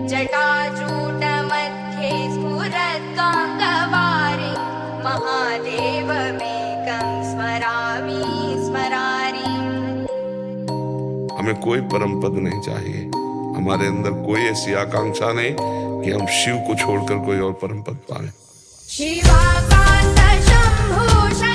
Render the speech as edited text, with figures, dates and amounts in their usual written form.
जटाजूटमध्ये स्फुरद्गाङ्गवारि महादेवमेकं स्मरामि स्मरारि। हमें कोई परम पद नहीं चाहिए, हमारे अंदर कोई ऐसी आकांक्षा नहीं कि हम शिव को छोड़कर कोई और परम पद पाएं। शिवाकान्त शंभु